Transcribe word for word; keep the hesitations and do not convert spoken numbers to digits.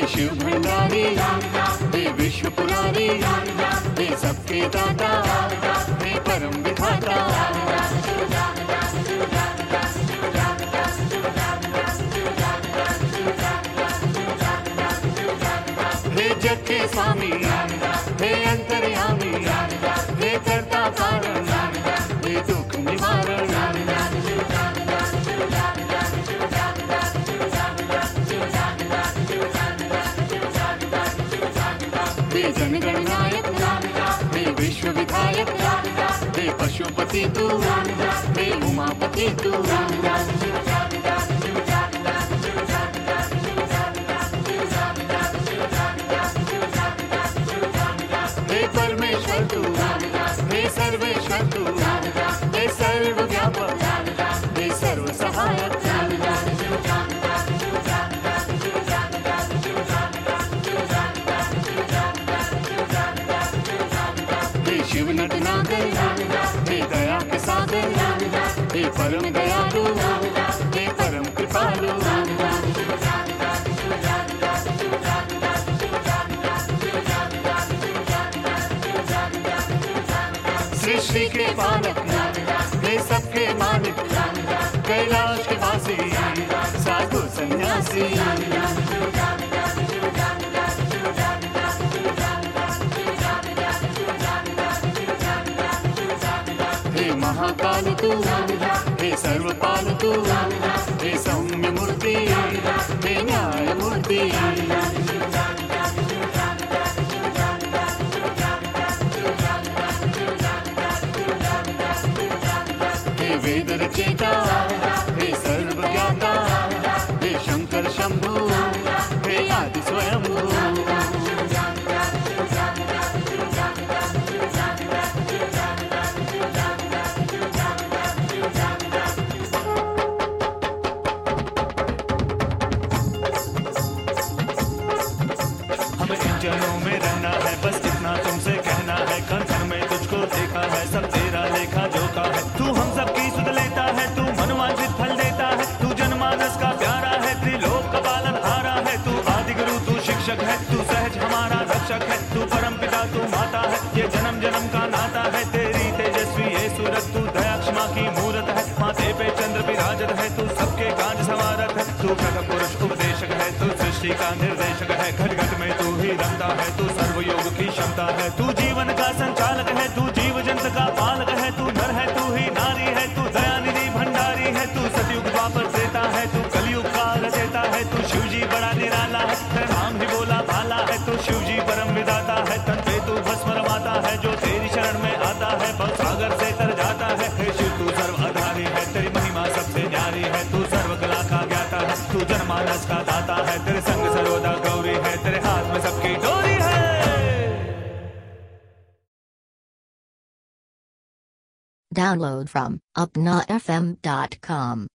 हे शिव भंडारी, हे विश्व पुरारी, हे सबके दाता, हे परम विधाता। हे जग के स्वामी, हे अंतर्यामी, हे कर्ता कारण, हे दुख निवारण। हे जनगण नायक, हे विश्व विधायक, हे पशुपति तू, हे उमापति तू। हे परमेश्वर तू, हे सर्वेश्वर तू, हे सर्वव्यापक, हे सर्व सहायक। शिव नटनागर, हे दया के सागर, हे परम दयालु, हे परम कृपालु। सृष्टि के पालक, हे सबके मालिक, कैलाश के वासी, साधु सन्यासी। हे महाकाल तू, हे सर्वपाल तू, हे सौम्य मूर्ति, हे न्याय मूर्ति। हे वेद रचयिता, हे सर्वज्ञाता, हे शंकर शंभु, हे आदि स्वयंभू। जनों में रहना है, बस इतना तुमसे कहना है। कंचन में तुझको देखा है, सब तेरा लेखा जोखा है। तू हम सबकी सुध लेता है, तू मनवांछित फल देता है। तू जनमानस का प्यारा है, त्रिलोक का पालन हारा है। तू आदि गुरु, तू शिक्षक है, तू सहज हमारा रक्षक है। तू परम पिता, तू माता है, ये जन्म जन्म का नाता है। तेरी तेजस्वी ये सूरत, तू दया क्षमा की मूरत है। माथे पे चंद्र विराजत है, तू सबके काज संवारत है। तू प्रगट पुरुष उपदेशक है, तू सृष्टि का निर्देशक है। घट घट में तू ही रमता है, तू सर्वयोग की क्षमता है। तू जीवन का संचालक है, तू जीव जंत का पालक है। तू नर है, तू ही नारी है, तू दयानिधि भंडारी है। तू सतयुग द्वापर देता है, तू कलयुग का रचयिता है। तू शिव जी बड़ा निराला है, तेरा नाम ही बोला भाला है। तू शिव जी परम विधाता है, तन पे तू भस्म रमाता है। जो तेरी शरण में आता है, भव सागर से तर जाता है। हे शिव तू सर्व आधारी है, तेरी महिमा सबसे न्यारी है। तू सर्व कला का ज्ञाता है, तू जनमानस का दाता है। तेरे संग सर्वदा गौरी है, तेरे हाथ में सबकी डोरी है। Download from upna f m dot com.